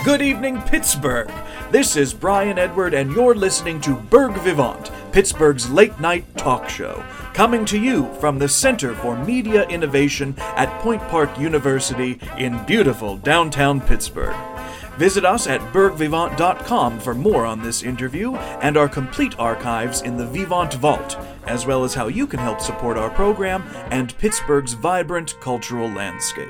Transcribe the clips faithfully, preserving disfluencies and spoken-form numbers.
Good evening, Pittsburgh. This is Brian Edward, and you're listening to Berg Vivant, Pittsburgh's late-night talk show, coming to you from the Center for Media Innovation at Point Park University in beautiful downtown Pittsburgh. Visit us at berg vivant dot com for more on this interview and our complete archives in the Vivant Vault, as well as how you can help support our program and Pittsburgh's vibrant cultural landscape.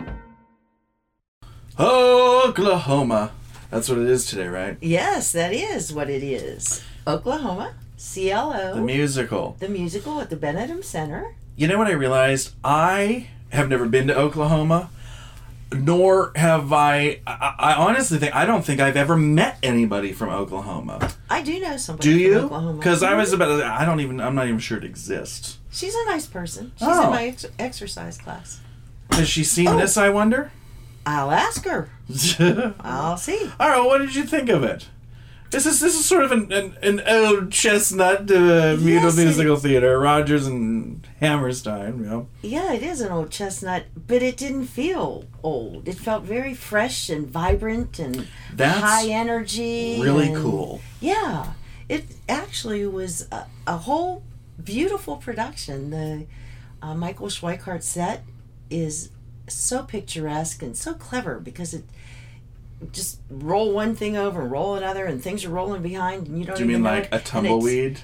Oklahoma. That's what it is today, right? Yes, that is what it is. Oklahoma, C L O. The musical. The musical at the Benedum Center. You know what I realized? I have never been to Oklahoma, nor have I, I, I honestly think, I don't think I've ever met anybody from Oklahoma. I do know somebody do from you? Oklahoma. Because I was about to, I don't even, I'm not even sure it exists. She's a nice person. She's Oh. in my ex- exercise class. Has she seen Oh. this, I wonder? I'll ask her. I'll see. All right, what did you think of it? This is this is sort of an an, an old chestnut uh, Yes, it- musical theater, Rodgers and Hammerstein, you know. Yeah, it is an old chestnut, but it didn't feel old. It felt very fresh and vibrant and That's high energy. really and- cool. Yeah, it actually was a, a whole beautiful production. The uh, Michael Schweikart set is so picturesque and so clever because it just roll one thing over and roll another and things are rolling behind and you don't Do you even mean know like it. a And it's- tumbleweed?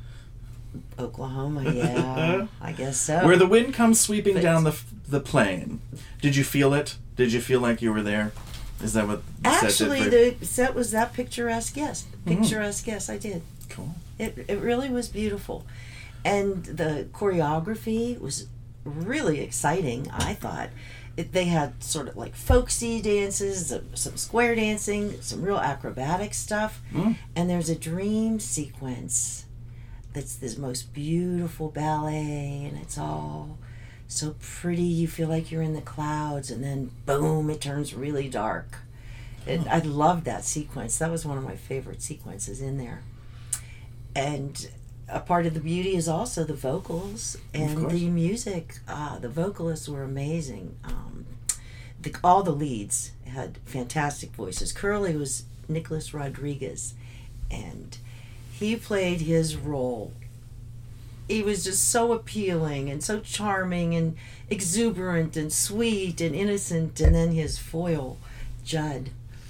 Oklahoma, yeah, I guess so. Where the wind comes sweeping But- down the the plain. Did you feel it? Did you feel like you were there? Is that what the set Actually, did for the set was that picturesque. Yes, picturesque. Yes, I did. Cool. It it really was beautiful, and the choreography was really exciting. I thought it, they had sort of like folksy dances, some, some square dancing, some real acrobatic stuff, Mm. and there's a dream sequence that's this most beautiful ballet, and it's all so pretty. You feel like you're in the clouds, and then boom, it turns really dark. It, I loved that sequence. That was one of my favorite sequences in there. And a part of the beauty is also the vocals and course. the music. Uh, the vocalists were amazing. Um, the, all the leads had fantastic voices. Curly was Nicholas Rodriguez, and he played his role. He was just so appealing and so charming and exuberant and sweet and innocent. And then his foil, Judd,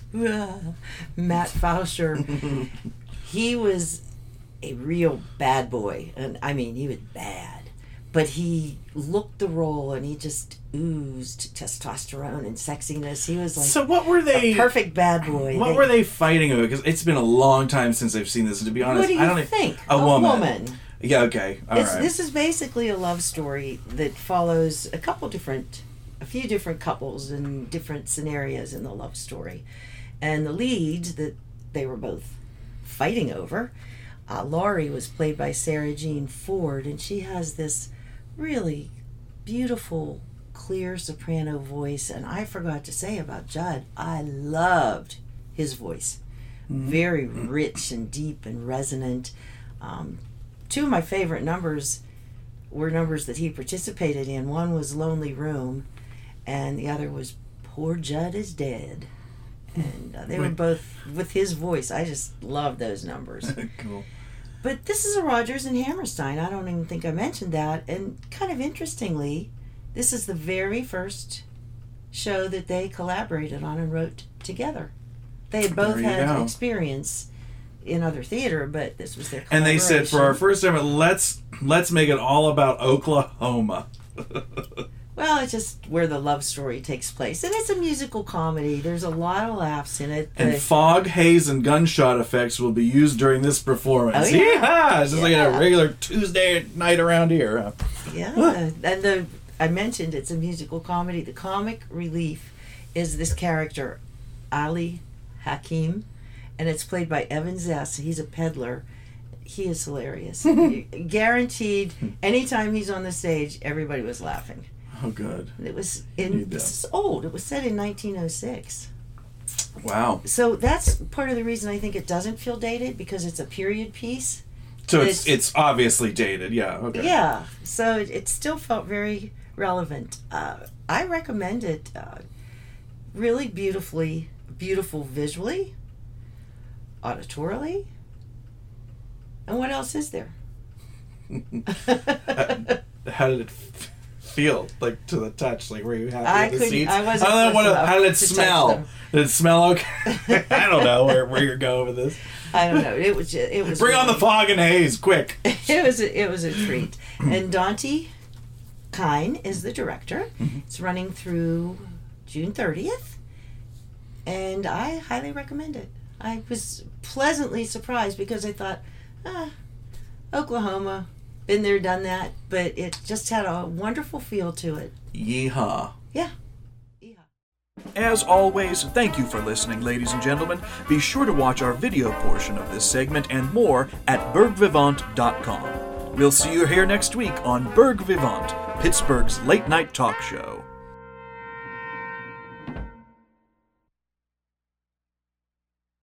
Matt Fauscher, he was a real bad boy. And I mean, he was bad. But he looked the role and he just oozed testosterone and sexiness. He was like So what were they? a perfect bad boy. What They- were they fighting over? Because it's been a long time since I've seen this. And to be honest, What do you I don't even- think? A, A woman. woman. Yeah. Okay. All right. It's, This is basically a love story that follows a couple different, a few different couples in different scenarios in the love story. And the lead that they were both fighting over, uh, Laurie, was played by Sarah Jean Ford, and she has this really beautiful, clear soprano voice. And I forgot to say about Judd, I loved his voice. Very rich and deep and resonant. Um, two of my favorite numbers were numbers that he participated in. One was Lonely Room, and the other was Poor Judd is Dead. And uh, they were Wait. both with his voice. I just love those numbers. Cool. But this is a Rodgers and Hammerstein. I don't even think I mentioned that. And kind of interestingly, this is the very first show that they collaborated on and wrote together. They had both There you had go. experience in other theater, but this was their And they said for our collaboration. first time, let's let's make it all about Oklahoma. Well, it's just where the love story takes place. And it's a musical comedy. There's a lot of laughs in it. And The- fog, haze, and gunshot effects will be used during this performance. Oh, yeah. Yeehaw! It's just like Yeah. a regular Tuesday night around here. Huh? Yeah, and the I mentioned it's a musical comedy. The comic relief is this character, Ali Hakim, and it's played by Evan Zess. He's a peddler. He is hilarious. Guaranteed, anytime he's on the stage, everybody was laughing. Oh, good. It was He in does. this is old. It was set in nineteen oh six. Wow. So that's part of the reason I think it doesn't feel dated, because it's a period piece. So it's It's- it's obviously dated. Yeah. Okay. Yeah, so it, it still felt very relevant. Uh, I recommend it. Uh, really beautifully, beautiful visually, auditorily, and what else is there? How did it f- feel, like, to the touch? Like, were you happy I with the couldn't- seats? I wasn't I don't know, close what, how did it enough to touch smell? them. Did it smell okay? I don't know where, where you're going with this. I don't know. It was just, it was Bring on the really- fog and haze, quick. It was a, it was a treat. And Dante Kine is the director. It's running through June thirtieth, and I highly recommend it. I was pleasantly surprised because I thought, ah, Oklahoma, been there, done that, but it just had a wonderful feel to it. Yeehaw. Yeah. As always, thank you for listening, ladies and gentlemen. Be sure to watch our video portion of this segment and more at berg vivant dot com. We'll see you here next week on Berg Vivant, Pittsburgh's late night talk show.